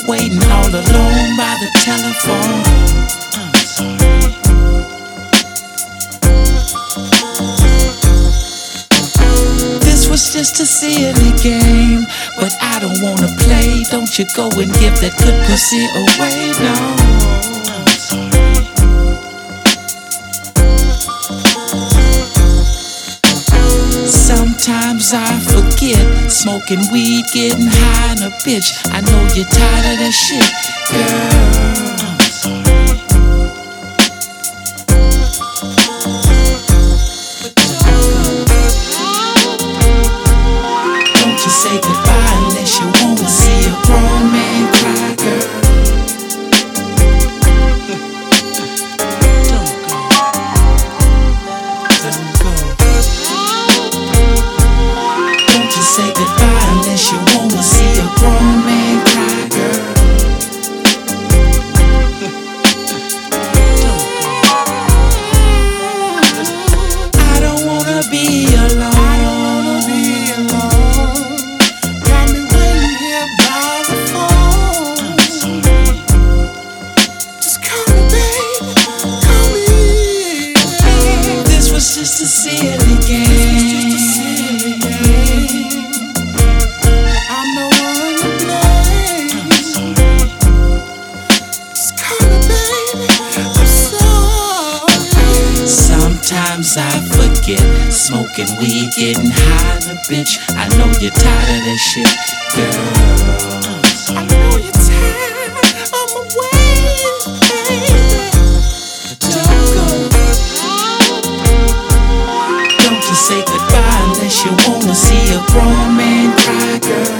waiting all alone by the telephone. I'm sorry. This was just a silly game, but I don't wanna play. Don't you go and give that good pussy away, no. I'm sorry. Sometimes I forget, smoking weed, getting high in a bitch. I know you're tired of that shit, girl. I'm sorry. But don't you say goodbye unless you wanna see a grown man cry, girl. Say goodbye unless you wanna see a grown man cry, girl. I don't wanna be alone. Got me waiting here by the phone. I'm sorry. Just call me, baby, call me. This was just a silly game. Sometimes I forget, smoking weed, getting high in a bitch. I know you're tired of that shit, girl. I know you're tired of my ways, baby. But don't go. Don't you say goodbye unless you wanna see a grown man cry, girl.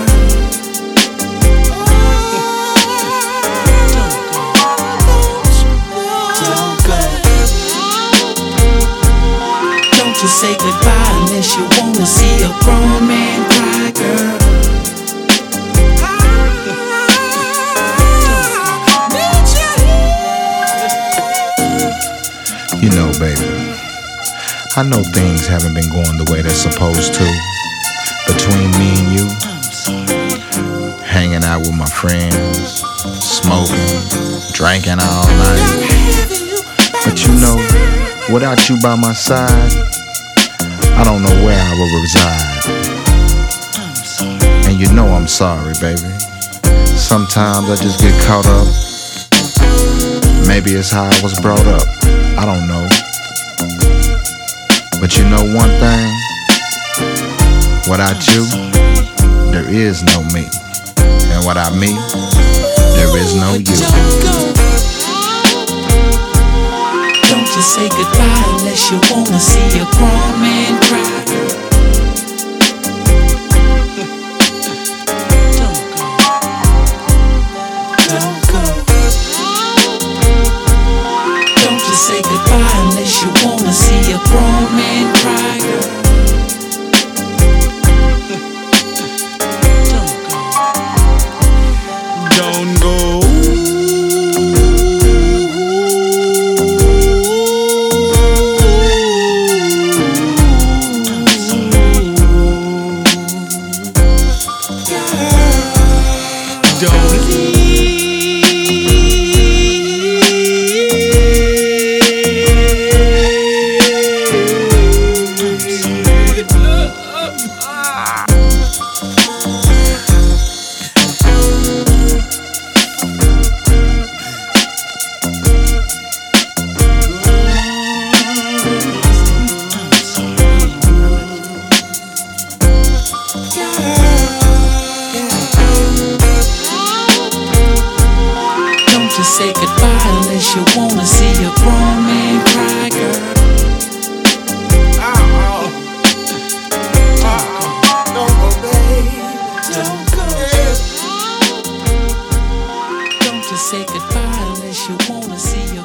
Say goodbye unless you wanna see a grown man cry, girl. You know, baby, I know things haven't been going the way they're supposed to between me and you. Hanging out with my friends, smoking, drinking all night. But you know, without you by my side, I don't know where I will reside. And you know I'm sorry, baby. Sometimes I just get caught up. Maybe it's how I was brought up, I don't know. But you know one thing, without you, there is no me. And without me, there is no you. Don't you say goodbye unless you wanna see a grown man cry, girl. Don't go. Don't you say goodbye unless you wanna see a grown man cry, girl. Don't go. Don't leave. Don't you say goodbye unless you wanna see a grown man cry, girl. Don't go, baby. Don't go. Don't you say goodbye unless you wanna see